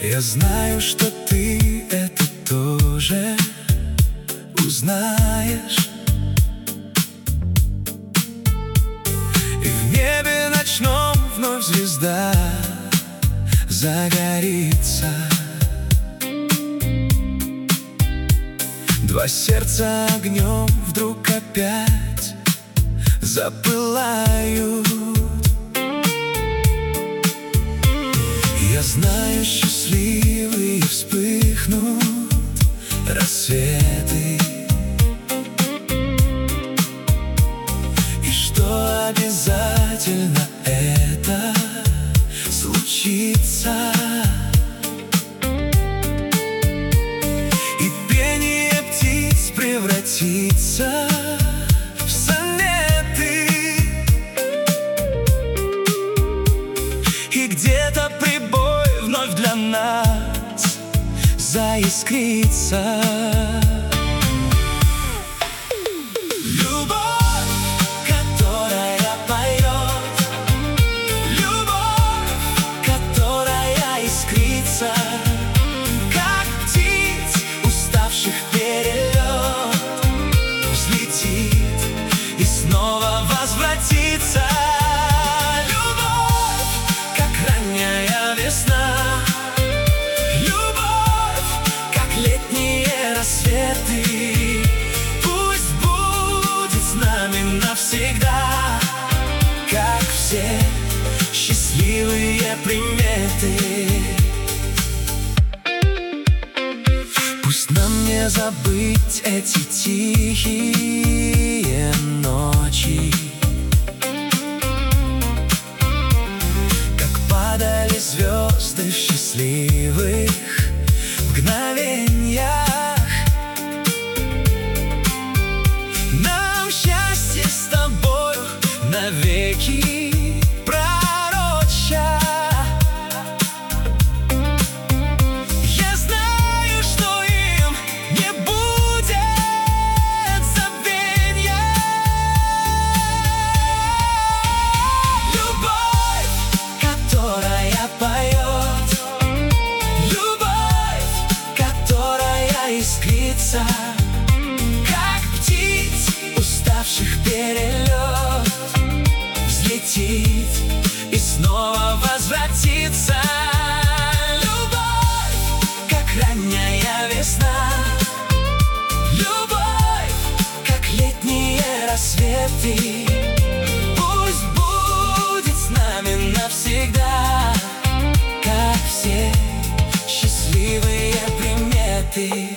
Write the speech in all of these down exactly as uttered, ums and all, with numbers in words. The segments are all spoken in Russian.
Я знаю, что ты это тоже узнаешь, и в небе ночном вновь звезда загорится. Два сердца огнем вдруг опять запылают. Я знаю, счастливые вспыхнут рассветы, и что обязательно это случится. И пение птиц превратится в сонеты, и где-то прибой вновь для нас заискрится. Любовь, которая поет, любовь, которая искрится, как птиц, уставших перелет, взлетит и снова возвратится. Любовь, как ранняя весна, любовь, как летние рассветы, пусть будет с нами навсегда, как все счастливые приметы. Пусть нам не забыть эти тихие ночи, как падали звезды в счастливых мгновениях. Нам счастье с тобою навеки пророча. Я знаю, что им не будет забвенья. Любовь, которая поет, любовь, которая искрится, как птиц, уставших перелет, взлетит и снова возвратится. Любовь, как ранняя весна, любовь, как летние рассветы, пусть будет с нами навсегда, как все счастливые приметы.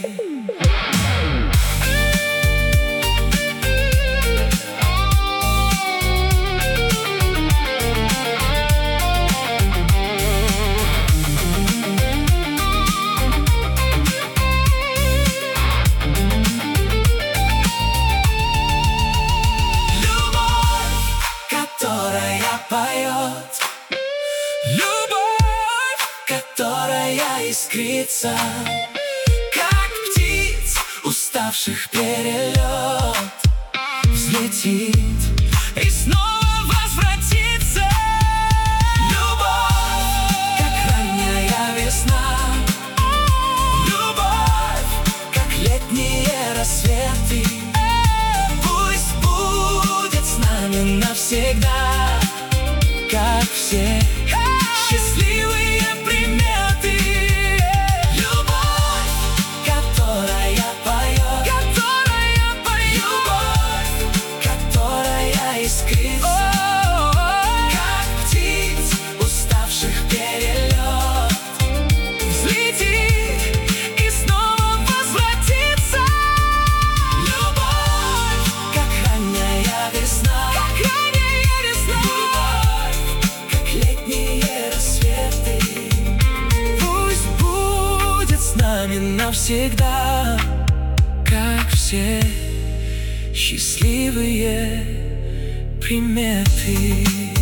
Поет, любовь, которая искрится, как птиц, уставших перелет, взлетит и снова возвратится. Любовь, как ранняя весна, любовь, как летние рассветы, пусть будет с нами навсегда, как все счастливые приметы. Любовь, которая поет, которая поет, любовь, которая искрится, как птиц, уставших перелет, взлетит и снова возвратится. Любовь, как ранняя весна, как ранняя весна, навсегда, как все счастливые приметы.